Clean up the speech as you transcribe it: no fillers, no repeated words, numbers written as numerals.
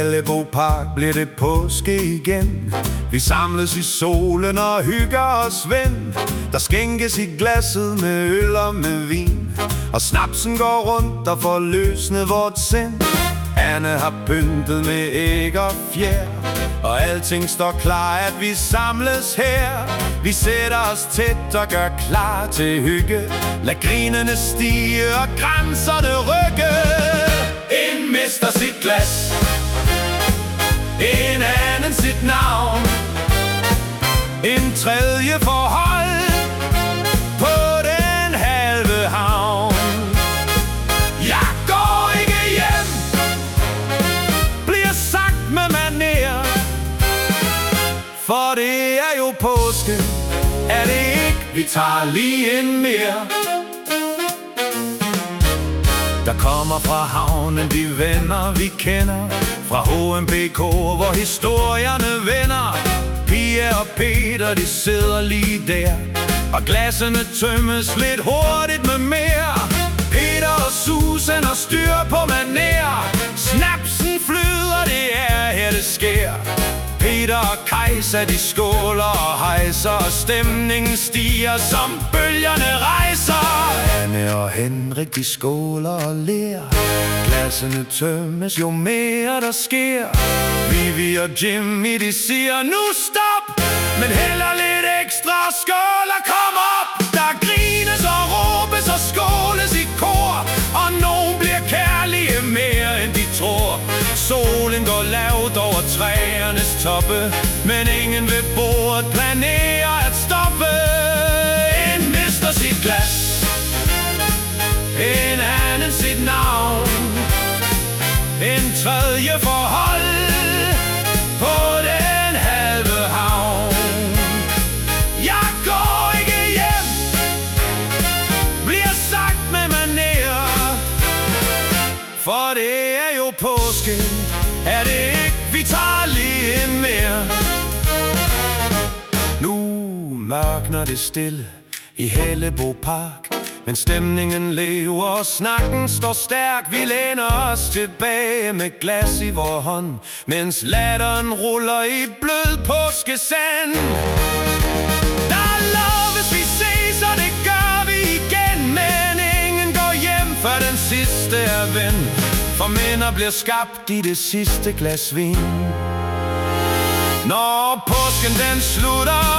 Hellebo Park bliver det påske igen. Vi samles i solen og hygger os, ven. Der skænkes i glasset med øl og med vin, og snapsen går rundt og får løsnet vort sind. Anne har pyntet med æg og fjer, og alting står klar, at vi samles her. Vi sætter os tæt og gør klar til hygge. Lad grinene stige og grænserne rykke. En mister sit glas, en anden sit navn, en tredje forhold på den halve havn. Jeg går ikke hjem, bliver sagt med manér, for det er jo påske, er det ikke? Vi tager lige en mere. Der kommer fra havnen de venner vi kender, fra HMBK, hvor historierne vender. Pia og Peter, de sidder lige der, og glassene tømmes lidt hurtigt med mere. Peter og Susan har styr på manér, snapsen flyder, det er her det sker. Peter og Kajsa, de skåler og hejser, og stemningen stiger, som bølgerne rejser. Anne og Henrik, de skåler og ler, glassene tømmes, jo mere der sker. Vivi og Jimmy, de siger nu stop, men hælder lidt ekstra, skål og kom op. Der grines og råbes og skåles i kor, og nogen bliver kærlige mere end de tror. Solen går lavt over træernes toppe, men ingen ved bordet planerer at stoppe. En mister sit glas, en anden sit navn, en tredje forhold på den halve havn. Jeg går ikke hjem, bliver sagt med manér, for det er jo påske, er det ikke? Vi tager lige en mere. Nu mørkner det stille i Hellebo Park, men stemningen lever og snakken står stærk. Vi læner os tilbage med glas i vor hånd, mens latteren ruller i blød påskesand. Der loves vi ses, og det gør vi igen, men ingen går hjem, før den sidste er ven. For minder bliver skabt i det sidste glas vin. Når påsken den slutter,